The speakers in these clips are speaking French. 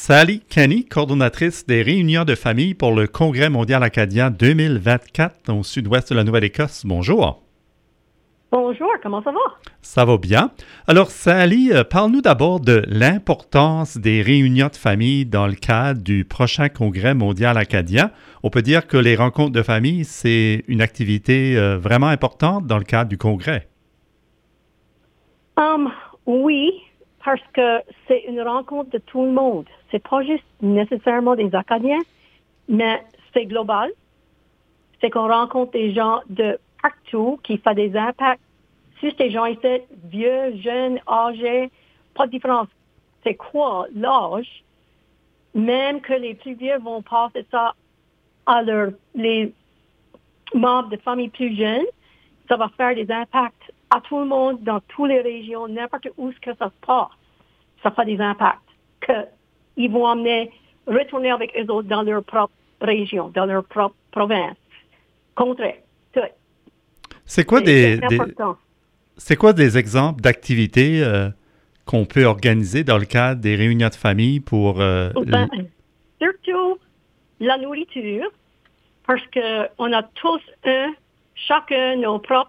Sally Kenny, coordonnatrice des réunions de famille pour le Congrès mondial acadien 2024 au sud-ouest de la Nouvelle-Écosse. Bonjour. Bonjour, comment ça va? Ça va bien. Alors, Sally, parle-nous d'abord de l'importance des réunions de famille dans le cadre du prochain Congrès mondial acadien. On peut dire que les rencontres de famille, c'est une activité vraiment importante dans le cadre du Congrès. Oui, parce que c'est une rencontre de tout le monde. C'est pas juste nécessairement des Acadiens, mais c'est global. C'est qu'on rencontre des gens de partout qui font des impacts sur ces gens ici, vieux, jeunes, âgés, pas de différence. C'est quoi l'âge? Même que les plus vieux vont passer ça à les membres de familles plus jeunes, ça va faire des impacts à tout le monde, dans toutes les régions, n'importe où que ça se passe. Ça fait des impacts qu'ils vont retourner avec eux autres dans leur propre région, dans leur propre province. Contrée, tout. C'est quoi c'est quoi des exemples d'activités qu'on peut organiser dans le cadre des réunions de famille pour... Surtout la nourriture, parce qu'on a tous chacun nos propres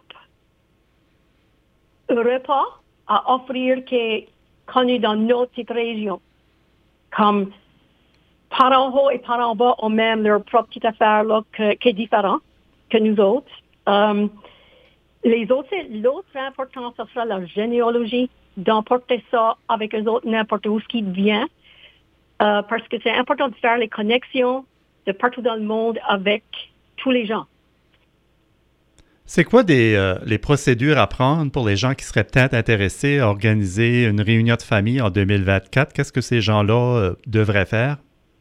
repas à offrir qui est connu dans notre petite région. Comme parents hauts et parents bas ont même leur propre petite affaire là, qui est différente que nous autres. L'autre important, ce sera la généalogie, d'emporter ça avec eux autres n'importe où ce qui vient, parce que c'est important de faire les connexions de partout dans le monde avec tous les gens. C'est quoi les procédures à prendre pour les gens qui seraient peut-être intéressés à organiser une réunion de famille en 2024? Qu'est-ce que ces gens-là devraient faire?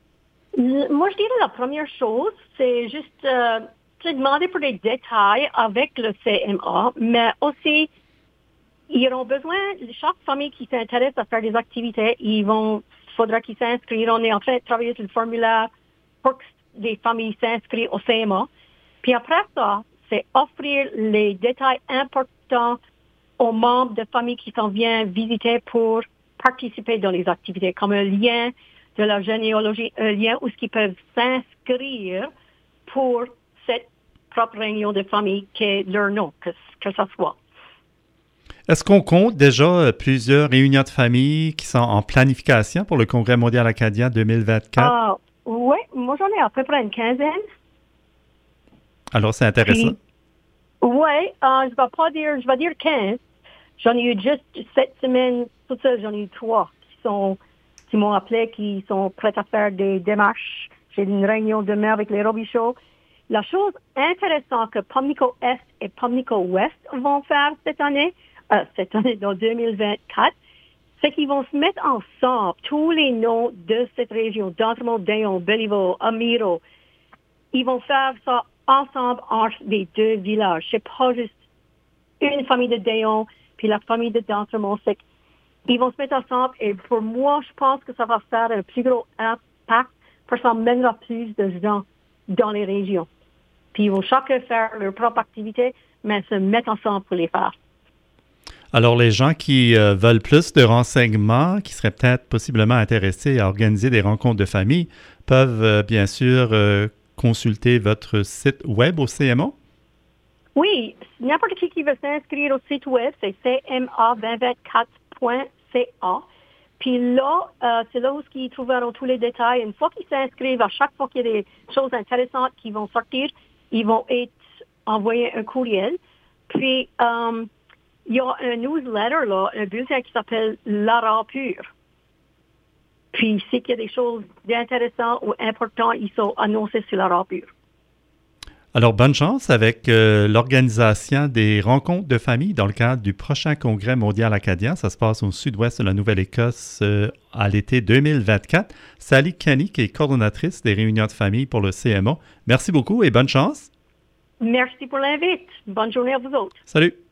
Moi, je dirais la première chose, c'est juste demander pour des détails avec le CMA, mais aussi, ils auront besoin, chaque famille qui s'intéresse à faire des activités, faudra qu'ils s'inscrivent. On est en train de travailler sur le formulaire pour que les familles s'inscrivent au CMA. Puis après ça, c'est offrir les détails importants aux membres de famille qui s'en viennent visiter pour participer dans les activités, comme un lien de la généalogie, un lien où ils peuvent s'inscrire pour cette propre réunion de famille qui est leur nom, que ça soit. Est-ce qu'on compte déjà plusieurs réunions de famille qui sont en planification pour le Congrès mondial acadien 2024? Oui, moi j'en ai à peu près une quinzaine. Alors, c'est intéressant. Oui, je vais dire 15. J'en ai eu juste cette semaine, toute seule, j'en ai eu 3 qui m'ont appelé, qui sont prêts à faire des démarches. J'ai une réunion demain avec les Robichaux. La chose intéressante que Pamlico Est et Pamlico Ouest vont faire cette année dans 2024, c'est qu'ils vont se mettre ensemble, tous les noms de cette région, d'Entremont, Dayon, Béliveau, Amiro. Ils vont faire ça ensemble entre les deux villages. C'est pas juste une famille de Dayon puis la famille de d'Entremont. Ils vont se mettre ensemble et pour moi, je pense que ça va faire un plus gros impact parce que ça mènera plus de gens dans les régions. Puis ils vont chacun faire leur propre activité, mais se mettre ensemble pour les faire. Alors, les gens qui veulent plus de renseignements, qui seraient peut-être possiblement intéressés à organiser des rencontres de famille, peuvent bien sûr consulter votre site web au CMA? Oui, n'importe qui veut s'inscrire au site web, c'est cma2024.ca. Puis là, c'est là où ils trouveront tous les détails. Une fois qu'ils s'inscrivent, à chaque fois qu'il y a des choses intéressantes qui vont sortir, ils vont être envoyés un courriel. Puis, il y a un newsletter, là, un bulletin qui s'appelle L'Ara Pur. Puis, c'est qu'il y a des choses intéressantes ou importantes, ils sont annoncés sur L'Ara Pur. Alors, bonne chance avec l'organisation des rencontres de famille dans le cadre du prochain Congrès mondial acadien. Ça se passe au sud-ouest de la Nouvelle-Écosse à l'été 2024. Sally Kenny, qui est coordonnatrice des réunions de famille pour le CMA. Merci beaucoup et bonne chance. Merci pour l'invite. Bonne journée à vous autres. Salut.